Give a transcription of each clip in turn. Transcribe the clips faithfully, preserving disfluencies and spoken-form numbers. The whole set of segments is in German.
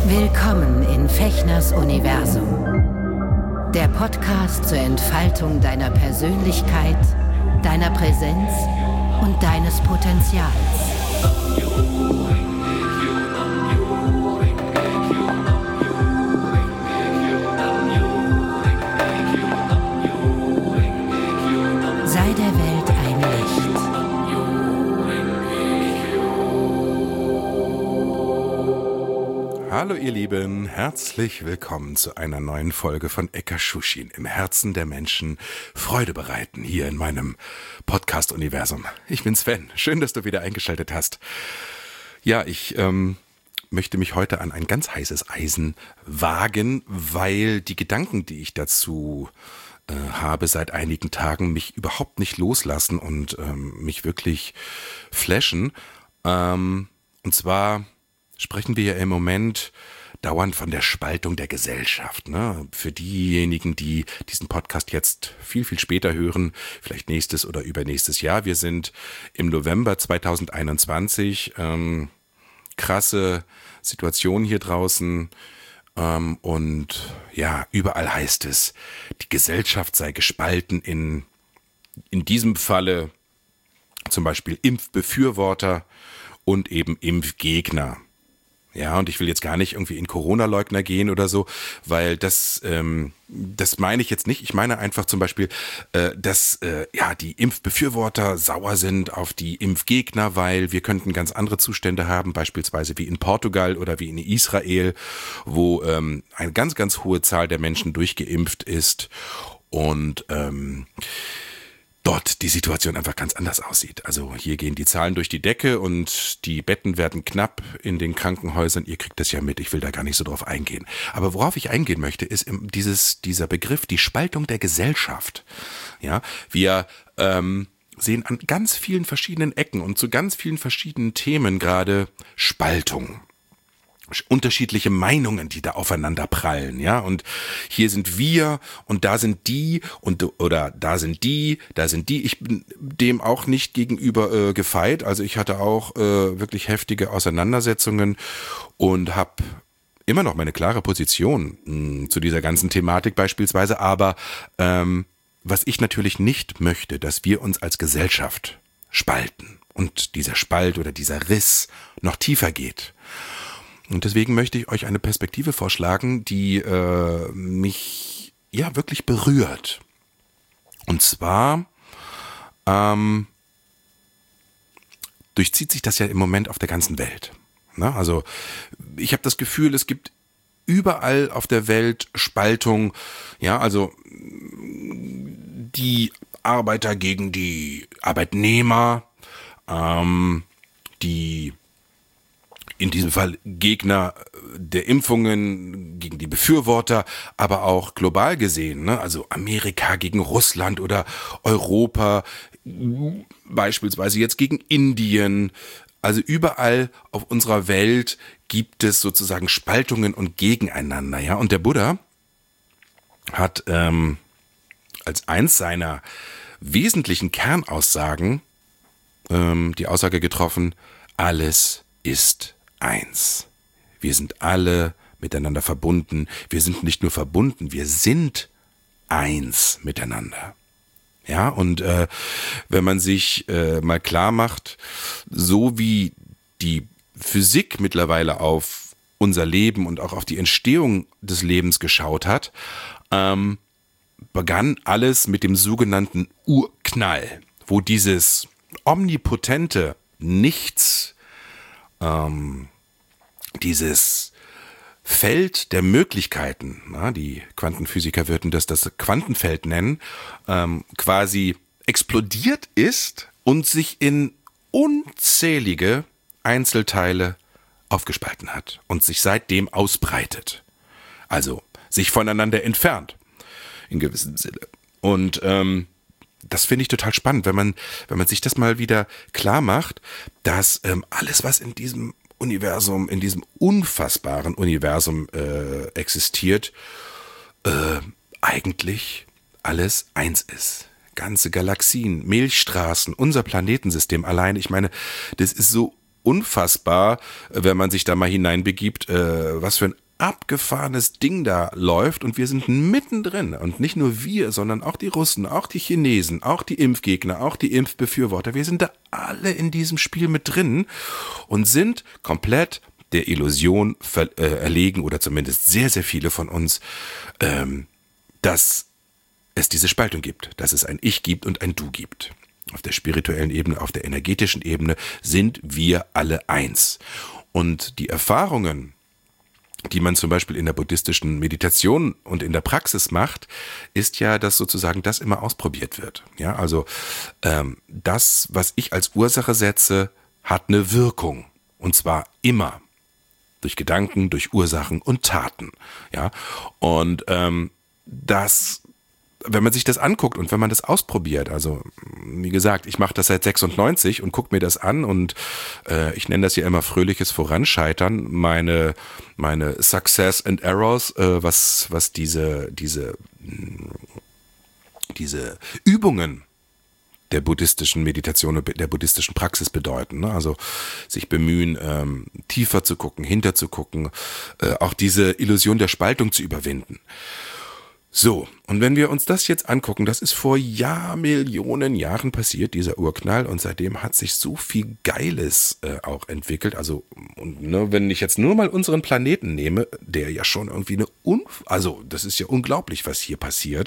Willkommen in Fechners Universum. Der Podcast zur Entfaltung deiner Persönlichkeit, deiner Präsenz und deines Potenzials. Sei der Welt ein Licht. Hallo ihr Lieben, herzlich willkommen zu einer neuen Folge von Ekashushin, im Herzen der Menschen Freude bereiten, hier in meinem Podcast-Universum. Ich bin Sven, schön, dass du wieder eingeschaltet hast. Ja, ich ähm, möchte mich heute an ein ganz heißes Eisen wagen, weil die Gedanken, die ich dazu äh, habe seit einigen Tagen, mich überhaupt nicht loslassen und ähm, mich wirklich flashen. Ähm, und zwar sprechen wir ja im Moment dauernd von der Spaltung der Gesellschaft. Ne? Für diejenigen, die diesen Podcast jetzt viel, viel später hören, vielleicht nächstes oder übernächstes Jahr. Wir sind im November zweitausendeinundzwanzig. Ähm, krasse Situation hier draußen. Ähm, und ja, überall heißt es, die Gesellschaft sei gespalten in, in diesem Falle zum Beispiel Impfbefürworter und eben Impfgegner. Ja, und ich will jetzt gar nicht irgendwie in Corona-Leugner gehen oder so, weil das, ähm, das meine ich jetzt nicht. Ich meine einfach zum Beispiel, äh, dass äh, ja die Impfbefürworter sauer sind auf die Impfgegner, weil wir könnten ganz andere Zustände haben, beispielsweise wie in Portugal oder wie in Israel, wo ähm, eine ganz, ganz hohe Zahl der Menschen durchgeimpft ist und ähm, dort die Situation einfach ganz anders aussieht. Also hier gehen die Zahlen durch die Decke und die Betten werden knapp in den Krankenhäusern. Ihr kriegt das ja mit, ich will da gar nicht so drauf eingehen. Aber worauf ich eingehen möchte, ist dieses, dieser Begriff, die Spaltung der Gesellschaft. Ja, wir ähm, sehen an ganz vielen verschiedenen Ecken und zu ganz vielen verschiedenen Themen gerade Spaltung. Unterschiedliche Meinungen, die da aufeinander prallen, ja, und hier sind wir und da sind die und oder da sind die, da sind die. Ich bin dem auch nicht gegenüber äh, gefeit, also ich hatte auch äh, wirklich heftige Auseinandersetzungen und habe immer noch meine klare Position mh, zu dieser ganzen Thematik beispielsweise, aber ähm, was ich natürlich nicht möchte, dass wir uns als Gesellschaft spalten und dieser Spalt oder dieser Riss noch tiefer geht. Und deswegen möchte ich euch eine Perspektive vorschlagen, die äh, mich ja wirklich berührt. Und zwar ähm, durchzieht sich das ja im Moment auf der ganzen Welt. Na, also ich habe das Gefühl, es gibt überall auf der Welt Spaltung. Ja, also die Arbeiter gegen die Arbeitnehmer, ähm, die in diesem Fall Gegner der Impfungen gegen die Befürworter, aber auch global gesehen, ne? Also Amerika gegen Russland oder Europa, beispielsweise jetzt gegen Indien. Also überall auf unserer Welt gibt es sozusagen Spaltungen und Gegeneinander. Ja? Und der Buddha hat ähm, als eins seiner wesentlichen Kernaussagen ähm, die Aussage getroffen, alles ist eins. Wir sind alle miteinander verbunden. Wir sind nicht nur verbunden, wir sind eins miteinander. Ja, und äh, wenn man sich äh, mal klar macht, so wie die Physik mittlerweile auf unser Leben und auch auf die Entstehung des Lebens geschaut hat, ähm, begann alles mit dem sogenannten Urknall, wo dieses omnipotente Nichts, ähm, dieses Feld der Möglichkeiten, na, die Quantenphysiker würden das das Quantenfeld nennen, ähm, quasi explodiert ist und sich in unzählige Einzelteile aufgespalten hat und sich seitdem ausbreitet. Also sich voneinander entfernt, in gewissem Sinne. Und ähm, das finde ich total spannend, wenn man, wenn man sich das mal wieder klar macht, dass ähm, alles, was in diesem Universum, in diesem unfassbaren Universum äh, existiert, äh, eigentlich alles eins ist. Ganze Galaxien, Milchstraßen, unser Planetensystem allein, ich meine, das ist so unfassbar, wenn man sich da mal hineinbegibt, äh, was für ein abgefahrenes Ding da läuft und wir sind mittendrin und nicht nur wir, sondern auch die Russen, auch die Chinesen, auch die Impfgegner, auch die Impfbefürworter, wir sind da alle in diesem Spiel mit drin und sind komplett der Illusion ver- äh, erlegen oder zumindest sehr, sehr viele von uns, ähm, dass es diese Spaltung gibt, dass es ein Ich gibt und ein Du gibt. Auf der spirituellen Ebene, auf der energetischen Ebene sind wir alle eins. Und die Erfahrungen, die man zum Beispiel in der buddhistischen Meditation und in der Praxis macht, ist ja, dass sozusagen das immer ausprobiert wird. Ja, also ähm, das, was ich als Ursache setze, hat eine Wirkung. Und zwar immer. Durch Gedanken, durch Ursachen und Taten. Ja, und ähm, das, wenn man sich das anguckt und wenn man das ausprobiert, also wie gesagt, ich mache das seit sechsundneunzig und gucke mir das an und äh, ich nenne das ja immer fröhliches Voranscheitern, meine meine Success and Errors, äh, was was diese diese diese Übungen der buddhistischen Meditation und der buddhistischen Praxis bedeuten. Ne? Also sich bemühen, ähm, tiefer zu gucken, hinter zu gucken, äh, auch diese Illusion der Spaltung zu überwinden. So, und wenn wir uns das jetzt angucken, das ist vor Jahrmillionen Jahren passiert, dieser Urknall, und seitdem hat sich so viel Geiles äh, auch entwickelt. Also, und, ne, wenn ich jetzt nur mal unseren Planeten nehme, der ja schon irgendwie eine, Unf- also das ist ja unglaublich, was hier passiert.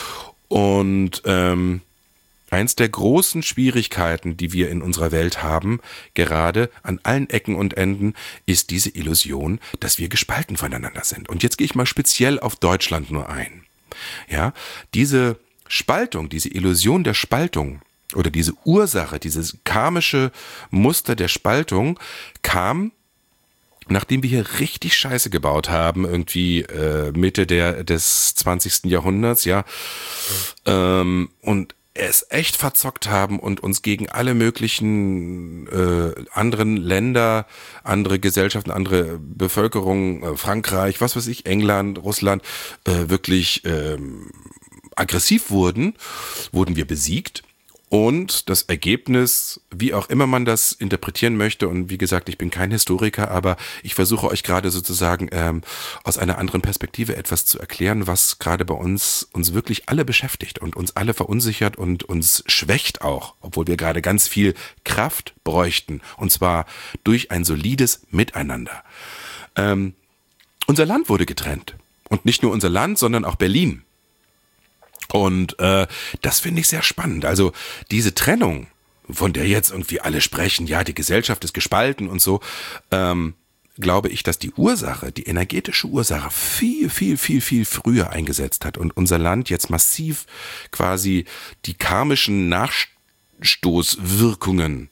Und ähm, eins der großen Schwierigkeiten, die wir in unserer Welt haben, gerade an allen Ecken und Enden, ist diese Illusion, dass wir gespalten voneinander sind. Und jetzt gehe ich mal speziell auf Deutschland nur ein. Ja, diese Spaltung, diese Illusion der Spaltung oder diese Ursache, dieses karmische Muster der Spaltung kam, nachdem wir hier richtig Scheiße gebaut haben, irgendwie äh, Mitte der, des zwanzigsten Jahrhunderts, ja, ähm, und es echt verzockt haben und uns gegen alle möglichen äh, anderen Länder, andere Gesellschaften, andere Bevölkerung, äh, Frankreich, was weiß ich, England, Russland, äh, wirklich äh, aggressiv wurden, wurden wir besiegt. Und das Ergebnis, wie auch immer man das interpretieren möchte, und wie gesagt, ich bin kein Historiker, aber ich versuche euch gerade sozusagen ähm, aus einer anderen Perspektive etwas zu erklären, was gerade bei uns uns wirklich alle beschäftigt und uns alle verunsichert und uns schwächt auch, obwohl wir gerade ganz viel Kraft bräuchten, und zwar durch ein solides Miteinander. Ähm, unser Land wurde getrennt. Und nicht nur unser Land, sondern auch Berlin. Und äh, das finde ich sehr spannend. Also diese Trennung, von der jetzt irgendwie alle sprechen, ja, die Gesellschaft ist gespalten und so, ähm, glaube ich, dass die Ursache, die energetische Ursache viel, viel, viel, viel früher eingesetzt hat und unser Land jetzt massiv quasi die karmischen Nachstoßwirkungen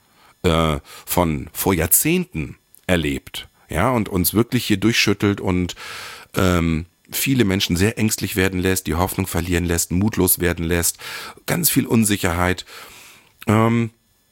äh, von vor Jahrzehnten erlebt, ja, und uns wirklich hier durchschüttelt und ähm, viele Menschen sehr ängstlich werden lässt, die Hoffnung verlieren lässt, mutlos werden lässt, ganz viel Unsicherheit. Ähm,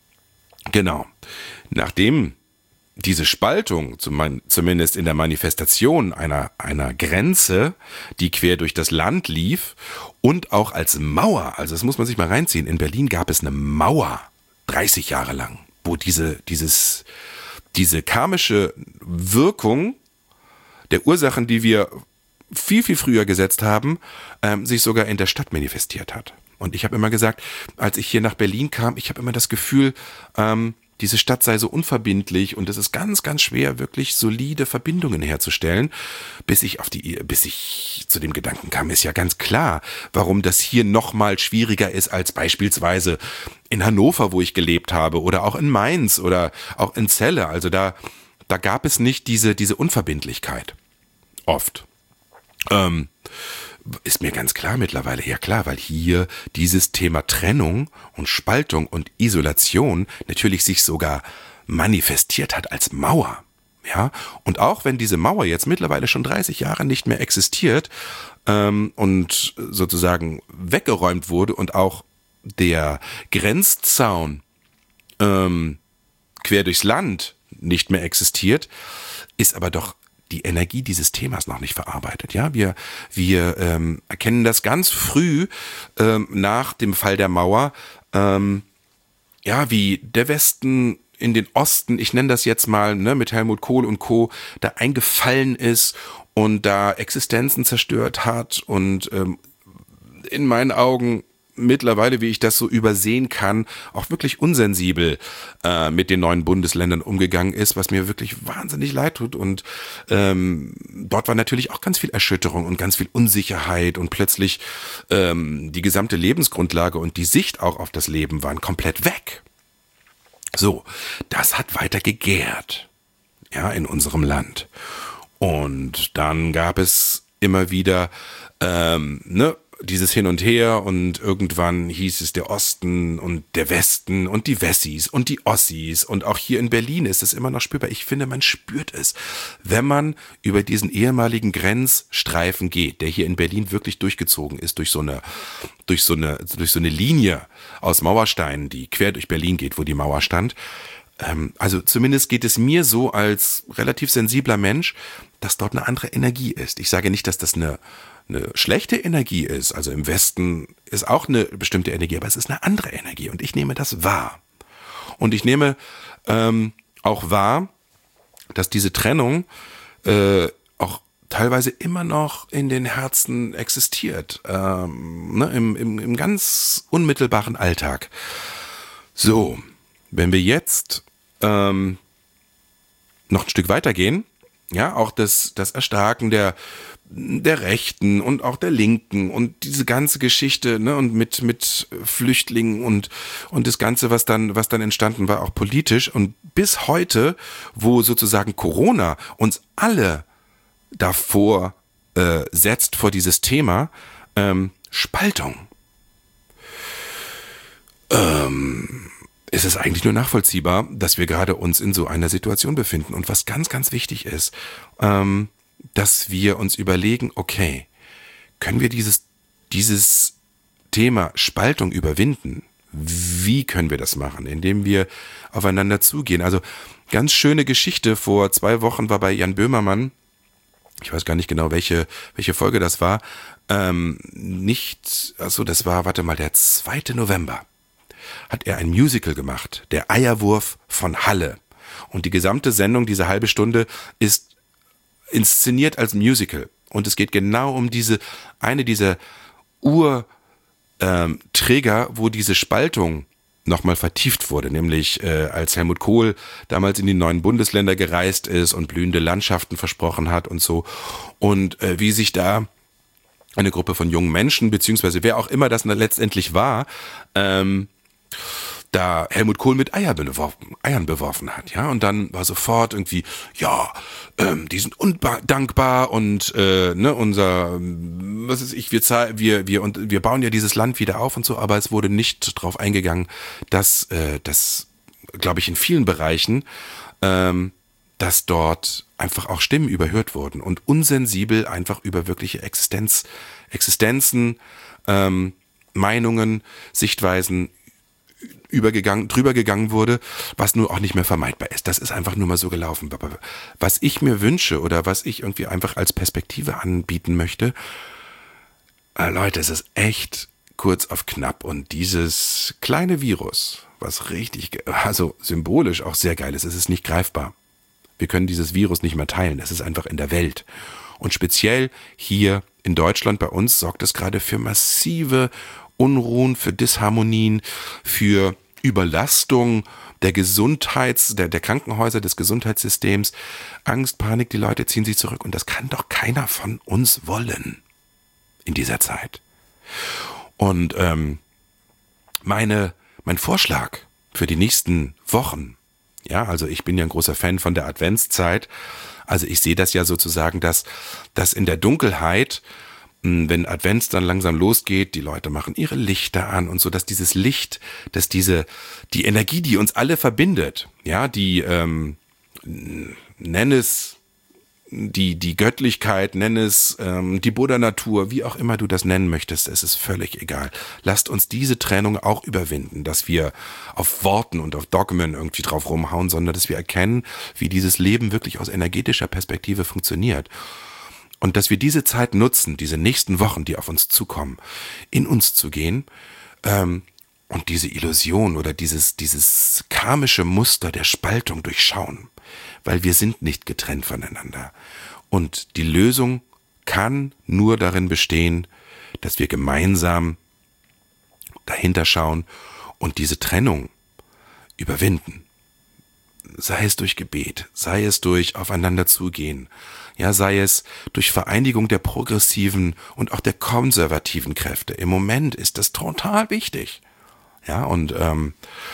genau. Nachdem diese Spaltung, zumindest in der Manifestation einer, einer Grenze, die quer durch das Land lief und auch als Mauer, also das muss man sich mal reinziehen, in Berlin gab es eine Mauer, dreißig Jahre lang, wo diese, dieses, diese karmische Wirkung der Ursachen, die wir viel, viel früher gesetzt haben, ähm, sich sogar in der Stadt manifestiert hat. Und ich habe immer gesagt, als ich hier nach Berlin kam, ich habe immer das Gefühl, ähm, diese Stadt sei so unverbindlich und es ist ganz, ganz schwer, wirklich solide Verbindungen herzustellen, bis ich auf die, bis ich zu dem Gedanken kam, ist ja ganz klar, warum das hier noch mal schwieriger ist als beispielsweise in Hannover, wo ich gelebt habe, oder auch in Mainz oder auch in Celle. Also da, da gab es nicht diese, diese Unverbindlichkeit. Oft. Ähm, ist mir ganz klar mittlerweile, ja klar, weil hier dieses Thema Trennung und Spaltung und Isolation natürlich sich sogar manifestiert hat als Mauer, ja, und auch wenn diese Mauer jetzt mittlerweile schon dreißig Jahre nicht mehr existiert ähm, und sozusagen weggeräumt wurde und auch der Grenzzaun ähm, quer durchs Land nicht mehr existiert, ist aber doch die Energie dieses Themas noch nicht verarbeitet. Ja, wir wir ähm, erkennen das ganz früh ähm, nach dem Fall der Mauer, ähm, ja, wie der Westen in den Osten, ich nenne das jetzt mal, ne, mit Helmut Kohl und Co., da eingefallen ist und da Existenzen zerstört hat und ähm, in meinen Augen mittlerweile, wie ich das so übersehen kann, auch wirklich unsensibel äh, mit den neuen Bundesländern umgegangen ist, was mir wirklich wahnsinnig leid tut. Und ähm, dort war natürlich auch ganz viel Erschütterung und ganz viel Unsicherheit und plötzlich ähm, die gesamte Lebensgrundlage und die Sicht auch auf das Leben waren komplett weg. So, das hat weiter gegärt, ja, in unserem Land. Und dann gab es immer wieder, ähm, ne, dieses Hin und Her und irgendwann hieß es der Osten und der Westen und die Wessis und die Ossis und auch hier in Berlin ist es immer noch spürbar. Ich finde, man spürt es, wenn man über diesen ehemaligen Grenzstreifen geht, der hier in Berlin wirklich durchgezogen ist durch so eine, durch so eine, durch so eine Linie aus Mauersteinen, die quer durch Berlin geht, wo die Mauer stand. Ähm, also zumindest geht es mir so als relativ sensibler Mensch, dass dort eine andere Energie ist. Ich sage nicht, dass das eine eine schlechte Energie ist, also im Westen ist auch eine bestimmte Energie, aber es ist eine andere Energie und ich nehme das wahr. Und ich nehme ähm, auch wahr, dass diese Trennung äh, auch teilweise immer noch in den Herzen existiert, ähm, ne, im, im, im ganz unmittelbaren Alltag. So, wenn wir jetzt ähm, noch ein Stück weitergehen, ja, auch das, das Erstarken der der Rechten und auch der Linken und diese ganze Geschichte, ne, und mit mit Flüchtlingen und und das Ganze, was dann was dann entstanden war, auch politisch und bis heute, wo sozusagen Corona uns alle davor äh, setzt vor dieses Thema ähm, Spaltung. Ähm, ist es eigentlich nur nachvollziehbar, dass wir gerade uns in so einer Situation befinden und was ganz ganz wichtig ist. Ähm, dass wir uns überlegen, okay, können wir dieses, dieses Thema Spaltung überwinden? Wie können wir das machen? Indem wir aufeinander zugehen. Also ganz schöne Geschichte, vor zwei Wochen war bei Jan Böhmermann, ich weiß gar nicht genau, welche, welche Folge das war, ähm, nicht, also das war, warte mal, der zweite November, hat er ein Musical gemacht, der Eierwurf von Halle. Und die gesamte Sendung, diese halbe Stunde, ist inszeniert als Musical. Und es geht genau um diese, eine dieser Urträger, ähm, wo diese Spaltung nochmal vertieft wurde, nämlich äh, als Helmut Kohl damals in die neuen Bundesländer gereist ist und blühende Landschaften versprochen hat und so. Und äh, wie sich da eine Gruppe von jungen Menschen, beziehungsweise wer auch immer das letztendlich war, ähm, da Helmut Kohl mit Eier beworfen, Eiern beworfen hat, ja, und dann war sofort irgendwie, ja, ähm, die sind undankbar und äh, ne, unser, was ist ich, wir zahl, wir wir und wir bauen ja dieses Land wieder auf und so, aber es wurde nicht drauf eingegangen, dass äh, das, glaube ich, in vielen Bereichen, ähm, dass dort einfach auch Stimmen überhört wurden und unsensibel einfach über wirkliche Existenz, Existenzen, ähm, Meinungen, Sichtweisen übergegangen, drüber gegangen wurde, was nur auch nicht mehr vermeidbar ist. Das ist einfach nur mal so gelaufen. Aber was ich mir wünsche oder was ich irgendwie einfach als Perspektive anbieten möchte, äh, Leute, es ist echt kurz auf knapp und dieses kleine Virus, was richtig, also symbolisch auch sehr geil ist, es ist nicht greifbar. Wir können dieses Virus nicht mehr teilen, es ist einfach in der Welt. Und speziell hier in Deutschland bei uns sorgt es gerade für massive Unruhen, für Disharmonien, für Überlastung der Gesundheits-, der, der Krankenhäuser, des Gesundheitssystems, Angst, Panik, die Leute ziehen sich zurück und das kann doch keiner von uns wollen in dieser Zeit. Und ähm, meine, mein Vorschlag für die nächsten Wochen, ja, also ich bin ja ein großer Fan von der Adventszeit, also ich sehe das ja sozusagen, dass, dass in der Dunkelheit, wenn Advents dann langsam losgeht, die Leute machen ihre Lichter an und so, dass dieses Licht, dass diese, die Energie, die uns alle verbindet, ja, die, ähm, nenn es die, die Göttlichkeit, nenn es ähm, die Buddha-Natur, wie auch immer du das nennen möchtest, es ist völlig egal. Lasst uns diese Trennung auch überwinden, dass wir auf Worten und auf Dogmen irgendwie drauf rumhauen, sondern dass wir erkennen, wie dieses Leben wirklich aus energetischer Perspektive funktioniert. Und dass wir diese Zeit nutzen, diese nächsten Wochen, die auf uns zukommen, in uns zu gehen, ähm, und diese Illusion oder dieses, dieses karmische Muster der Spaltung durchschauen, weil wir sind nicht getrennt voneinander. Und die Lösung kann nur darin bestehen, dass wir gemeinsam dahinter schauen und diese Trennung überwinden. Sei es durch Gebet, sei es durch aufeinander zugehen, ja, sei es durch Vereinigung der progressiven und auch der konservativen Kräfte. Im Moment ist das total wichtig. Ja, und ähm,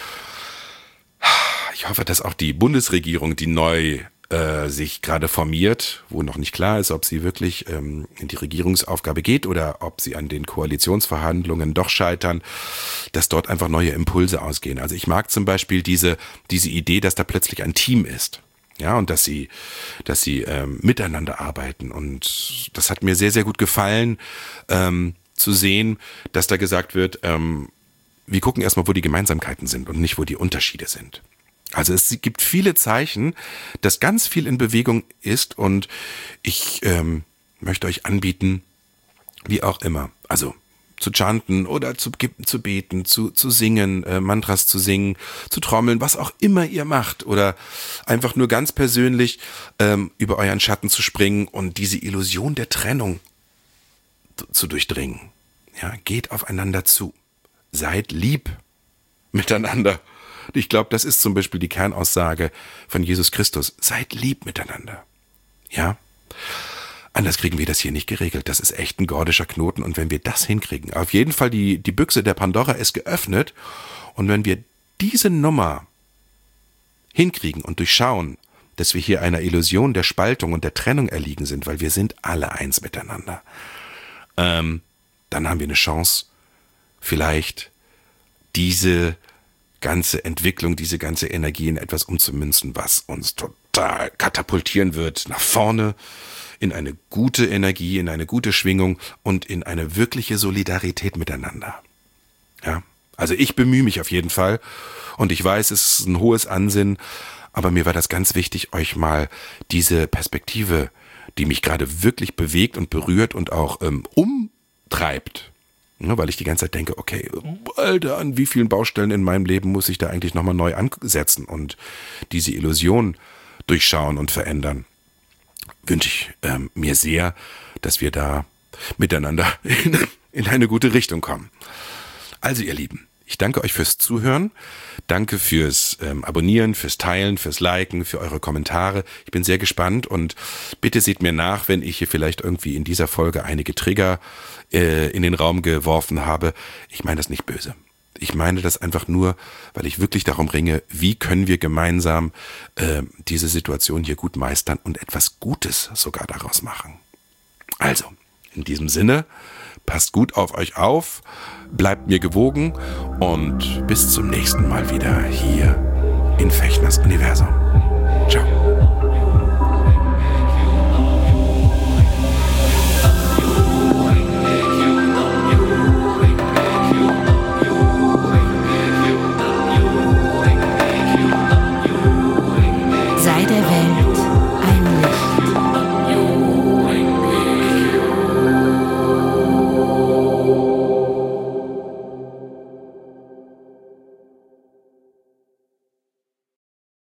ich hoffe, dass auch die Bundesregierung, die neu äh, sich gerade formiert, wo noch nicht klar ist, ob sie wirklich ähm, in die Regierungsaufgabe geht oder ob sie an den Koalitionsverhandlungen doch scheitern, dass dort einfach neue Impulse ausgehen. Also ich mag zum Beispiel diese diese Idee, dass da plötzlich ein Team ist. Ja, und dass sie, dass sie ähm, miteinander arbeiten. Und das hat mir sehr, sehr gut gefallen, ähm, zu sehen, dass da gesagt wird, ähm, wir gucken erstmal, wo die Gemeinsamkeiten sind und nicht, wo die Unterschiede sind. Also es gibt viele Zeichen, dass ganz viel in Bewegung ist und ich ähm, möchte euch anbieten, wie auch immer, also zu chanten oder zu, zu beten, zu, zu singen, äh, Mantras zu singen, zu trommeln, was auch immer ihr macht oder einfach nur ganz persönlich ähm, über euren Schatten zu springen und diese Illusion der Trennung zu, zu durchdringen. Ja, geht aufeinander zu. Seid lieb miteinander. Ich glaube, das ist zum Beispiel die Kernaussage von Jesus Christus. Seid lieb miteinander. Ja? Anders kriegen wir das hier nicht geregelt. Das ist echt ein gordischer Knoten. Und wenn wir das hinkriegen, auf jeden Fall die, die Büchse der Pandora ist geöffnet. Und wenn wir diese Nummer hinkriegen und durchschauen, dass wir hier einer Illusion der Spaltung und der Trennung erliegen sind, weil wir sind alle eins miteinander, ähm, dann haben wir eine Chance, vielleicht diese ganze Entwicklung, diese ganze Energie in etwas umzumünzen, was uns total katapultieren wird nach vorne, in eine gute Energie, in eine gute Schwingung und in eine wirkliche Solidarität miteinander. Ja, also ich bemühe mich auf jeden Fall und ich weiß, es ist ein hohes Ansinnen, aber mir war das ganz wichtig, euch mal diese Perspektive, die mich gerade wirklich bewegt und berührt und auch ähm, umtreibt, ja, weil ich die ganze Zeit denke, okay, Alter, an wie vielen Baustellen in meinem Leben muss ich da eigentlich nochmal neu ansetzen und diese Illusion durchschauen und verändern. Wünsche ich ähm, mir sehr, dass wir da miteinander in, in eine gute Richtung kommen. Also ihr Lieben, ich danke euch fürs Zuhören, danke fürs ähm, Abonnieren, fürs Teilen, fürs Liken, für eure Kommentare. Ich bin sehr gespannt und bitte seht mir nach, wenn ich hier vielleicht irgendwie in dieser Folge einige Trigger äh, in den Raum geworfen habe. Ich meine das nicht böse. Ich meine das einfach nur, weil ich wirklich darum ringe, wie können wir gemeinsam äh, diese Situation hier gut meistern und etwas Gutes sogar daraus machen. Also, in diesem Sinne, passt gut auf euch auf, bleibt mir gewogen und bis zum nächsten Mal wieder hier in Fechners Universum. Ciao.